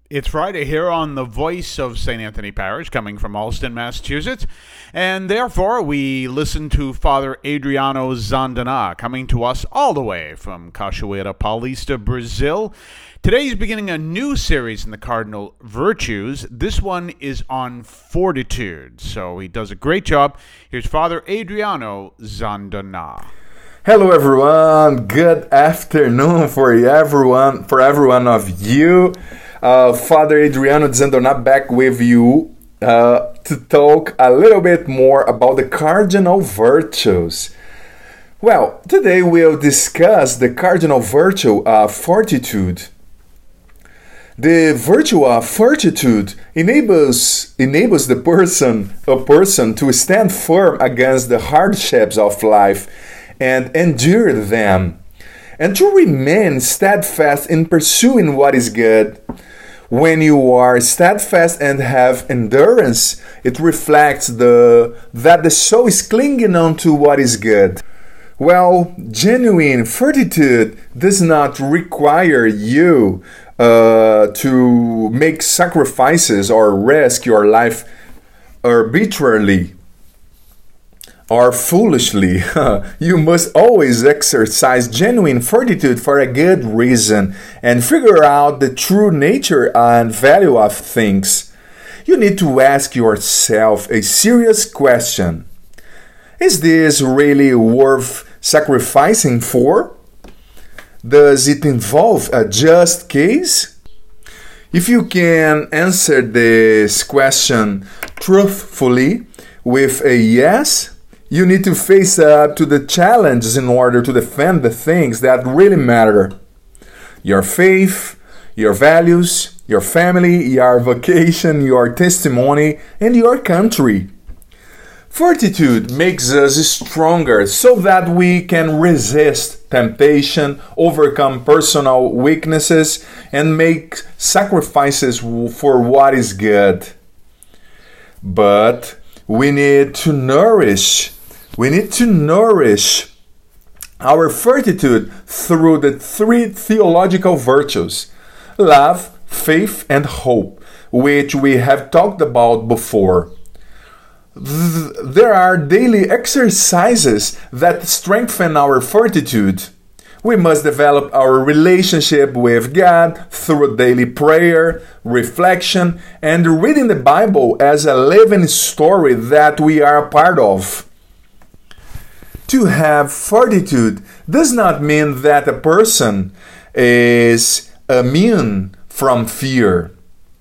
It's Friday here on the Voice of St. Anthony Parish, coming from Allston, Massachusetts, and therefore we listen to Father Adriano Zandana, coming to us all the way from Cachoeira Paulista, Brazil. Today he's beginning a new series in the Cardinal Virtues. This one is on fortitude, so he does a great job. Here's Father Adriano Zandana. Hello everyone, good afternoon for everyone of you. Father Adriano Zandona back with you to talk a little bit more about the cardinal virtues. Well, today we'll discuss the cardinal virtue of fortitude. The virtue of fortitude enables a person to stand firm against the hardships of life and endure them, and to remain steadfast in pursuing what is good. When you are steadfast and have endurance, it reflects that the soul is clinging on to what is good. Well, genuine fortitude does not require you to make sacrifices or risk your life arbitrarily or foolishly. You must always exercise genuine fortitude for a good reason and figure out the true nature and value of things. You need to ask yourself a serious question. Is this really worth sacrificing for? Does it involve a just case? If you can answer this question truthfully with a yes, you need to face up to the challenges in order to defend the things that really matter. Your faith, your values, your family, your vocation, your testimony, and your country. Fortitude makes us stronger so that we can resist temptation, overcome personal weaknesses, and make sacrifices for what is good. But we need to nourish our fortitude through the three theological virtues: love, faith, and hope, which we have talked about before. There are daily exercises that strengthen our fortitude. We must develop our relationship with God through daily prayer, reflection, and reading the Bible as a living story that we are a part of. To have fortitude does not mean that a person is immune from fear.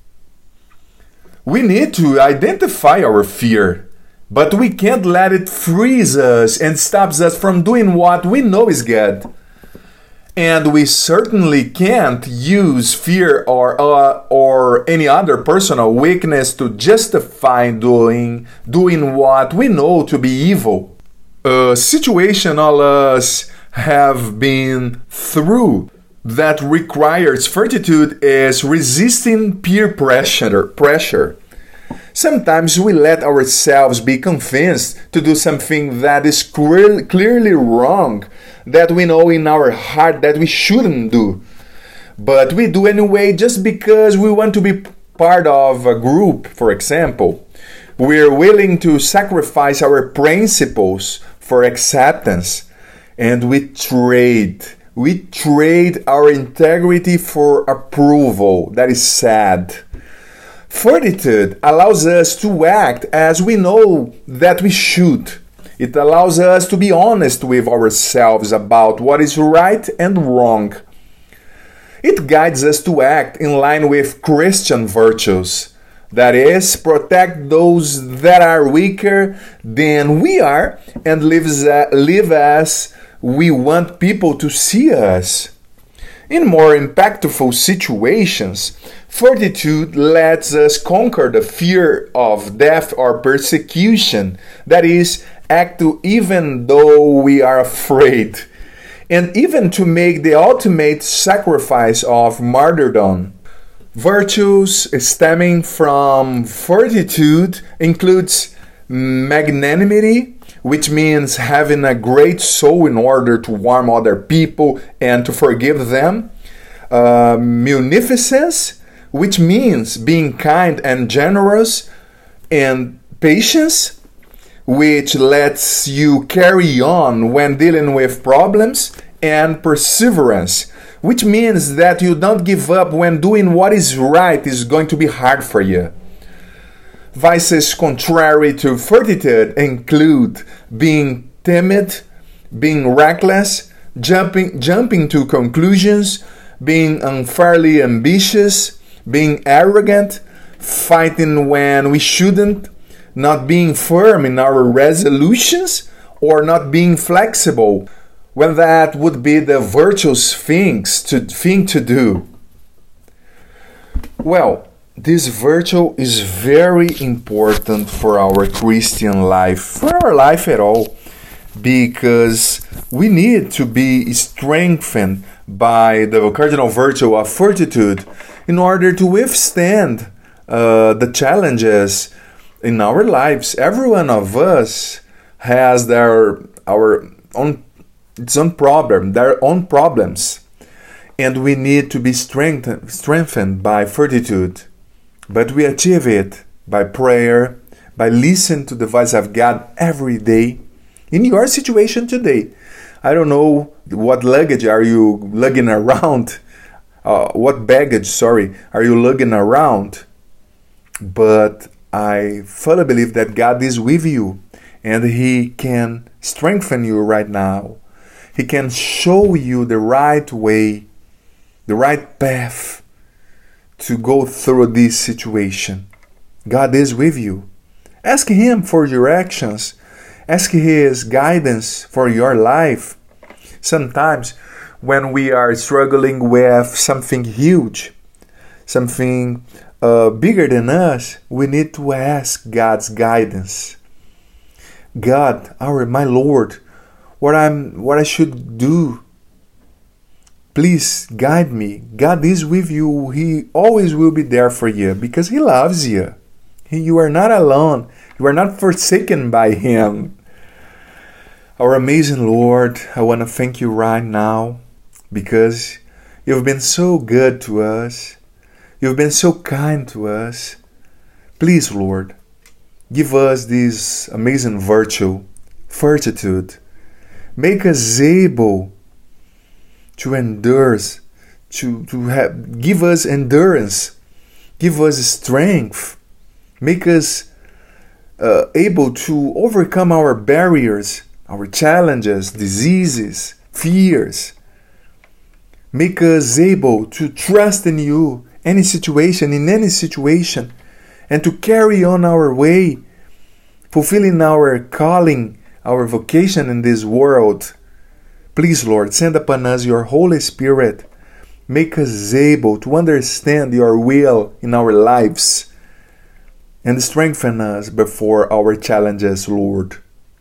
We need to identify our fear, but we can't let it freeze us and stops us from doing what we know is good. And we certainly can't use fear or any other personal weakness to justify doing what we know to be evil. A situation all us have been through that requires fortitude is resisting peer pressure. Sometimes we let ourselves be convinced to do something that is clearly wrong, that we know in our heart that we shouldn't do. But we do anyway just because we want to be part of a group, for example. We're willing to sacrifice our principles for acceptance, and we trade our integrity for approval. That is sad. Fortitude allows us to act as we know that we should. It allows us to be honest with ourselves about what is right and wrong. It guides us to act in line with Christian virtues. That is, protect those that are weaker than we are and live as we want people to see us. In more impactful situations, fortitude lets us conquer the fear of death or persecution. That is, act even though we are afraid, and even to make the ultimate sacrifice of martyrdom. Virtues stemming from fortitude includes magnanimity, which means having a great soul in order to warm other people and to forgive them. Munificence, which means being kind and generous, and patience, which lets you carry on when dealing with problems, and perseverance, which means that you don't give up when doing what is right is going to be hard for you. Vices contrary to fortitude include being timid, being reckless, jumping to conclusions, being unfairly ambitious, being arrogant, fighting when we shouldn't, not being firm in our resolutions, or not being flexible when that would be the virtuous thing to do. Well, this virtue is very important for our Christian life, for our life at all, because we need to be strengthened by the cardinal virtue of fortitude in order to withstand the challenges in our lives. Every one of us has their own problems, and we need to be strengthened by fortitude. But we achieve it by prayer, by listening to the voice of God every day. In your situation today, I don't know what luggage are you lugging around, what baggage, are you lugging around? But I fully believe that God is with you, and He can strengthen you right now. He can show you the right way, the right path to go through this situation. God is with you. Ask Him for directions. Ask His guidance for your life. Sometimes when we are struggling with something huge, something bigger than us, we need to ask God's guidance. God, my Lord, what I should do. Please guide me. God is with you. He always will be there for you because He loves you. You are not alone. You are not forsaken by Him. Our amazing Lord, I want to thank you right now because you've been so good to us. You've been so kind to us. Please, Lord, give us this amazing virtue, fortitude. Make us able to endure, give us endurance, give us strength, make us able to overcome our barriers, our challenges, diseases, fears. Make us able to trust in you in any situation, and to carry on our way, fulfilling our calling, our vocation in this world. Please, Lord, send upon us your Holy Spirit. Make us able to understand your will in our lives and strengthen us before our challenges, Lord.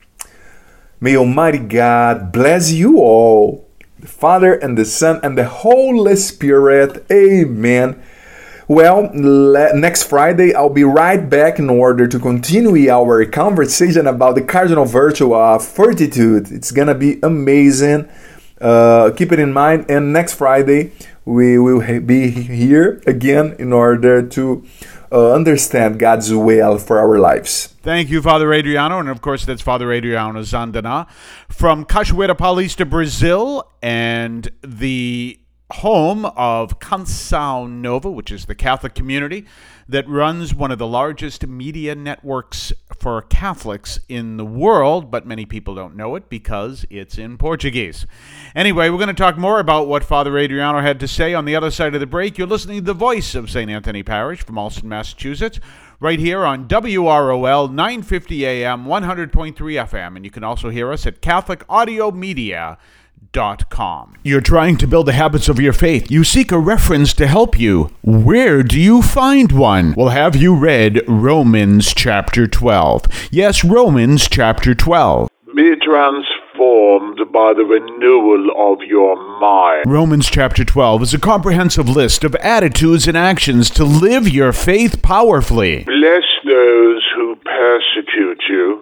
May Almighty God bless you all, the Father and the Son and the Holy Spirit. Amen. Well, next Friday I'll be right back in order to continue our conversation about the cardinal virtue of fortitude. It's gonna be amazing. Keep it in mind. And next Friday we will be here again in order to understand God's will for our lives. Thank you, Father Adriano. And of course, that's Father Adriano Zandana from Cachoeira Paulista, Brazil, and the home of Canção Nova, which is the Catholic community that runs one of the largest media networks for Catholics in the world, but many people don't know it because it's in Portuguese. Anyway, we're going to talk more about what Father Adriano had to say on the other side of the break. You're listening to the voice of St. Anthony Parish from Allston, Massachusetts, right here on WROL 950 AM, 100.3 FM, and you can also hear us at CatholicAudiomedia.com. You're trying to build the habits of your faith. You seek a reference to help you. Where do you find one? Well, have you read Romans chapter 12? Yes, Romans chapter 12. Be transformed by the renewal of your mind. Romans chapter 12 is a comprehensive list of attitudes and actions to live your faith powerfully. Bless those who persecute you.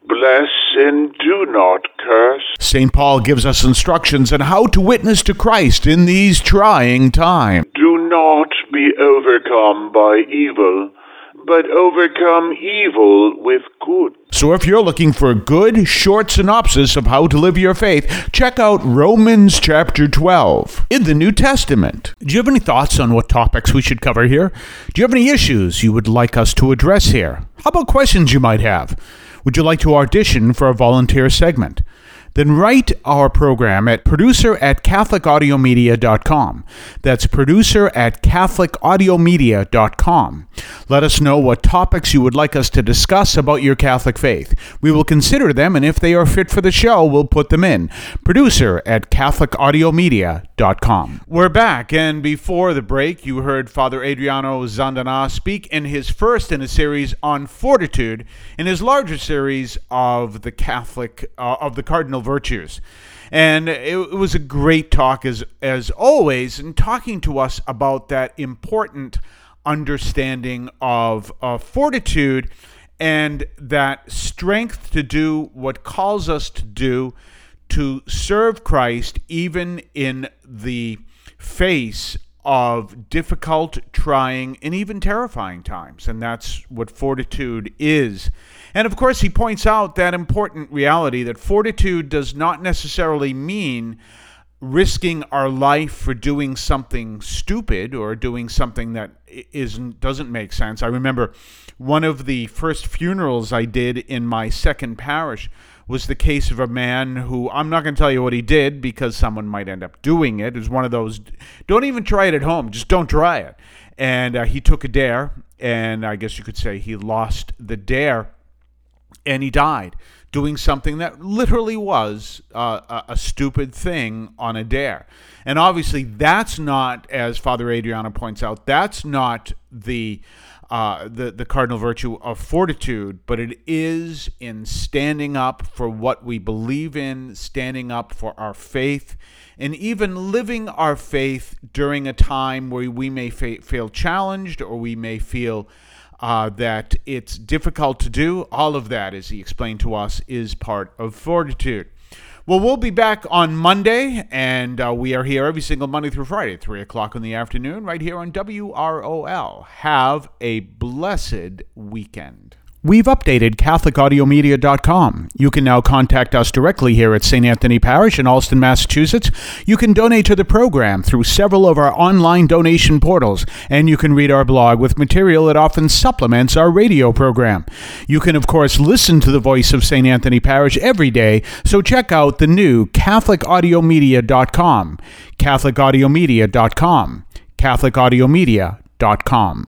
Bless and do not curse. St. Paul gives us instructions on how to witness to Christ in these trying times. Do not be overcome by evil, but overcome evil with good. So if you're looking for a good, short synopsis of how to live your faith, check out Romans chapter 12 in the New Testament. Do you have any thoughts on what topics we should cover here? Do you have any issues you would like us to address here? How about questions you might have? Would you like to audition for a volunteer segment? Then write our program at producer@catholicaudiomedia.com. That's producer@catholicaudiomedia.com. Let us know what topics you would like us to discuss about your Catholic faith. We will consider them, and if they are fit for the show, we'll put them in. Producer@catholicaudiomedia.com. We're back, and before the break, you heard Father Adriano Zandana speak in his first in a series on fortitude, in his larger series of the Cardinal Virtues. And it was a great talk as always, and talking to us about that important understanding of fortitude and that strength to do what calls us to do, to serve Christ even in the face of difficult, trying, and even terrifying times. And that's what fortitude is. And of course, he points out that important reality that fortitude does not necessarily mean risking our life for doing something stupid or doing something that doesn't make sense. I remember one of the first funerals I did in my second parish was the case of a man who, I'm not going to tell you what he did because someone might end up doing it. It was one of those, don't even try it at home, just don't try it. And he took a dare, and I guess you could say he lost the dare, and he died doing something that literally was a stupid thing on a dare. And obviously that's not, as Father Adriano points out, that's not the cardinal virtue of fortitude, but it is in standing up for what we believe in, standing up for our faith, and even living our faith during a time where we may feel challenged or we may feel that it's difficult to do. All of that, as he explained to us, is part of fortitude. Well, we'll be back on Monday, and we are here every single Monday through Friday at 3 o'clock in the afternoon, right here on WROL. Have a blessed weekend. We've updated CatholicAudiomedia.com. You can now contact us directly here at St. Anthony Parish in Allston, Massachusetts. You can donate to the program through several of our online donation portals, and you can read our blog with material that often supplements our radio program. You can, of course, listen to the voice of St. Anthony Parish every day, so check out the new CatholicAudiomedia.com, CatholicAudiomedia.com, CatholicAudiomedia.com.